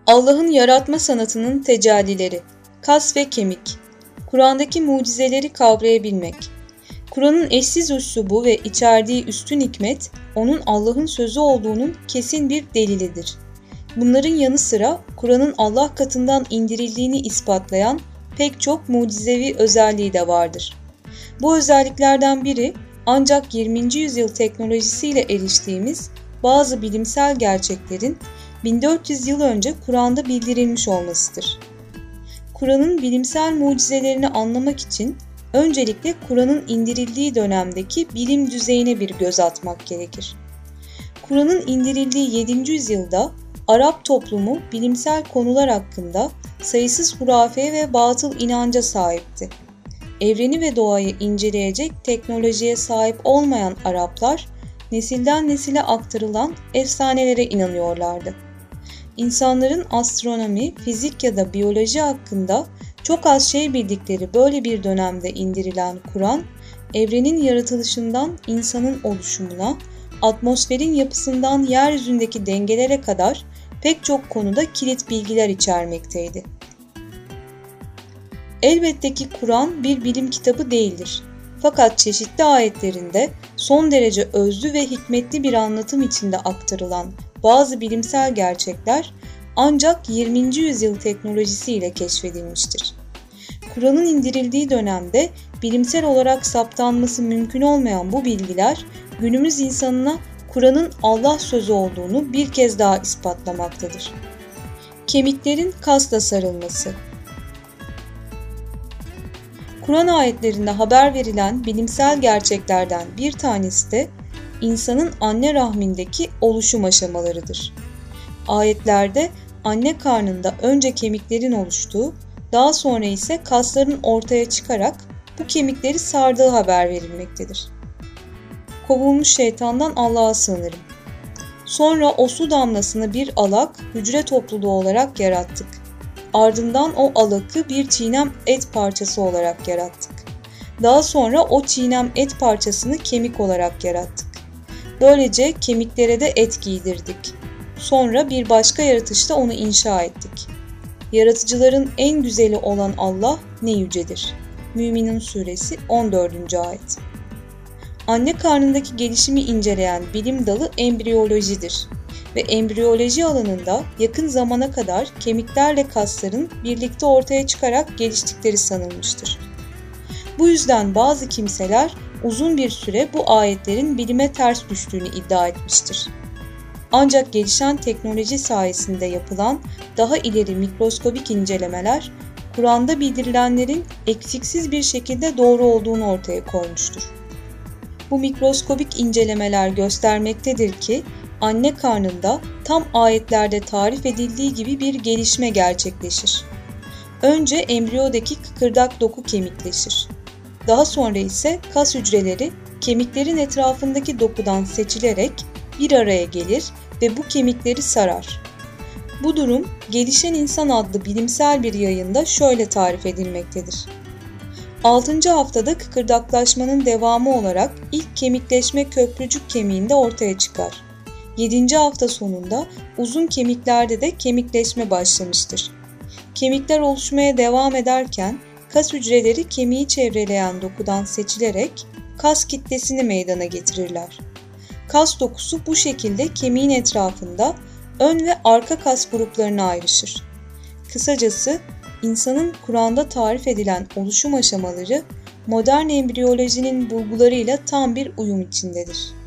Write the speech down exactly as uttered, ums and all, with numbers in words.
Allah'ın yaratma sanatının tecellileri, kas ve kemik, Kur'an'daki mucizeleri kavrayabilmek. Kur'an'ın eşsiz üslubu ve içerdiği üstün hikmet, onun Allah'ın sözü olduğunun kesin bir delilidir. Bunların yanı sıra Kur'an'ın Allah katından indirildiğini ispatlayan pek çok mucizevi özelliği de vardır. Bu özelliklerden biri ancak yirminci yüzyıl teknolojisiyle eriştiğimiz bazı bilimsel gerçeklerin bin dört yüz yıl önce Kur'an'da bildirilmiş olmasıdır. Kur'an'ın bilimsel mucizelerini anlamak için öncelikle Kur'an'ın indirildiği dönemdeki bilim düzeyine bir göz atmak gerekir. Kur'an'ın indirildiği yedinci yüzyılda Arap toplumu bilimsel konular hakkında sayısız hurafeye ve batıl inanca sahipti. Evreni ve doğayı inceleyecek teknolojiye sahip olmayan Araplar, nesilden nesile aktarılan efsanelere inanıyorlardı. İnsanların astronomi, fizik ya da biyoloji hakkında çok az şey bildikleri böyle bir dönemde indirilen Kur'an, evrenin yaratılışından insanın oluşumuna, atmosferin yapısından yeryüzündeki dengelere kadar pek çok konuda kilit bilgiler içermekteydi. Elbette ki Kur'an bir bilim kitabı değildir. Fakat çeşitli ayetlerinde son derece özlü ve hikmetli bir anlatım içinde aktarılan bazı bilimsel gerçekler ancak yirminci yüzyıl teknolojisiyle keşfedilmiştir. Kur'an'ın indirildiği dönemde bilimsel olarak saptanması mümkün olmayan bu bilgiler günümüz insanına Kur'an'ın Allah sözü olduğunu bir kez daha ispatlamaktadır. Kemiklerin kasla sarılması. Kur'an ayetlerinde haber verilen bilimsel gerçeklerden bir tanesi de insanın anne rahmindeki oluşum aşamalarıdır. Ayetlerde anne karnında önce kemiklerin oluştuğu, daha sonra ise kasların ortaya çıkarak bu kemikleri sardığı haber verilmektedir. Kovulmuş şeytandan Allah'a sığınırım. Sonra o su damlasını bir alak, hücre topluluğu olarak yarattık. Ardından o alakı bir çiğnem et parçası olarak yarattık. Daha sonra o çiğnem et parçasını kemik olarak yarattık. Böylece kemiklere de et giydirdik. Sonra bir başka yaratışta onu inşa ettik. Yaratıcıların en güzeli olan Allah ne yücedir. Mü'minun suresi on dördüncü ayet. Anne karnındaki gelişimi inceleyen bilim dalı embriyolojidir. Ve embriyoloji alanında yakın zamana kadar kemiklerle kasların birlikte ortaya çıkarak geliştikleri sanılmıştır. Bu yüzden bazı kimseler uzun bir süre bu ayetlerin bilime ters düştüğünü iddia etmiştir. Ancak gelişen teknoloji sayesinde yapılan daha ileri mikroskobik incelemeler, Kur'an'da bildirilenlerin eksiksiz bir şekilde doğru olduğunu ortaya koymuştur. Bu mikroskobik incelemeler göstermektedir ki, anne karnında tam ayetlerde tarif edildiği gibi bir gelişme gerçekleşir. Önce embriyodaki kıkırdak doku kemikleşir. Daha sonra ise kas hücreleri kemiklerin etrafındaki dokudan seçilerek bir araya gelir ve bu kemikleri sarar. Bu durum Gelişen İnsan adlı bilimsel bir yayında şöyle tarif edilmektedir. altıncı haftada kıkırdaklaşmanın devamı olarak ilk kemikleşme köprücük kemiğinde ortaya çıkar. yedinci hafta sonunda uzun kemiklerde de kemikleşme başlamıştır. Kemikler oluşmaya devam ederken kas hücreleri kemiği çevreleyen dokudan seçilerek kas kitlesini meydana getirirler. Kas dokusu bu şekilde kemiğin etrafında ön ve arka kas gruplarına ayrışır. Kısacası insanın Kur'an'da tarif edilen oluşum aşamaları modern embriyolojinin bulgularıyla tam bir uyum içindedir.